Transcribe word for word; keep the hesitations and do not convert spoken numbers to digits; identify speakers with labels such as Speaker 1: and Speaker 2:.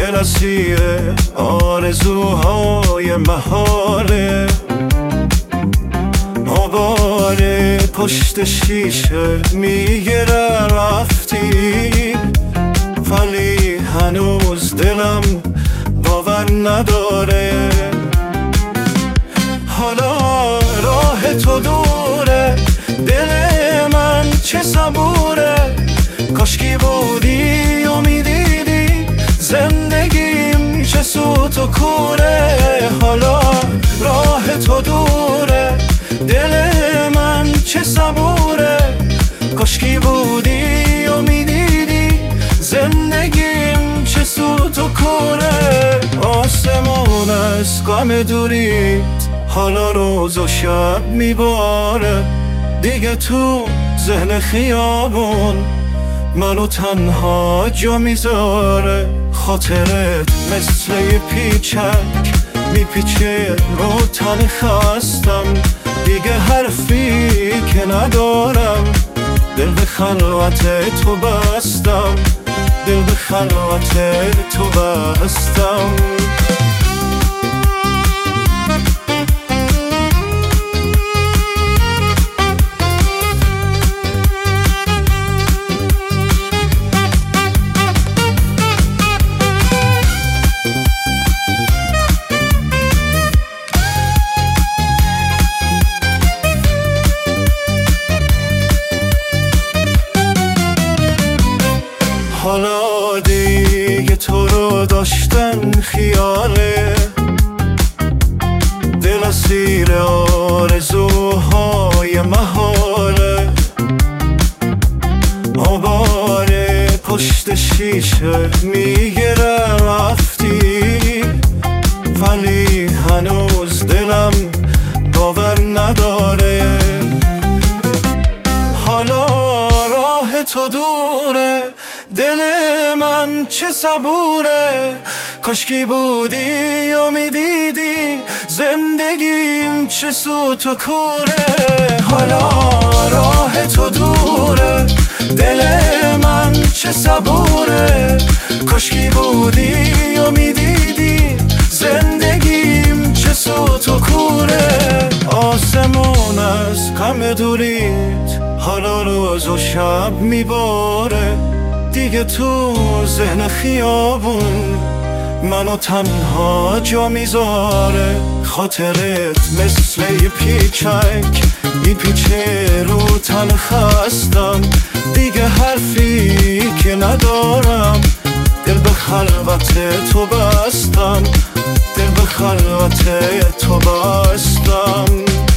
Speaker 1: دل اسیر آرزوهای محاله، آواره پشت شیشه میگیره رفتی، ولی هنوز دلم باور نداره. حالا راه تو دوره، دل من چه صبوره، کاشکی بودی و میدیدی زندگیم چه سوت و کوره. حالا راه تو دوره، دل من چه صبوره، کاشکی بودی و میدیدی زندگیم چه سوت و کوره. آسمون از غم دوریت حالا روز و شب میباره، دیگه تو ذهن خیابون منو تنها جا میذاره. خاطرت مثل یه پیچک میپیچه رو تن خستم، دیگه حرفی که ندارم، دل به خلوت تو بستم، دل به خلوت تو بستم. حالا دیگه تو رو داشتن خیاله، دل اسیر آرزوهای محاله، آواره پشت شیشه میگیره رفتی، ولی هنوز دلم باور نداره. حالا راه تو دوره، دل من چه صبوره، کاشکی بودی و میدیدی زندگیم چه سوت و کوره. حالا راه تو دوره، دل من چه صبوره، کاشکی بودی و میدیدی زندگیم چه سوت و کوره. آسمون از غم دوریت حالا روز و شب میباره، دیگه تو ذهن خیابون منو تنها جا میذاره. خاطرت مثل یه پیچک میپیچه رو تن خستم، دیگه حرفی که ندارم، دل به خلوت تو بستم، دل به خلوت تو بستم.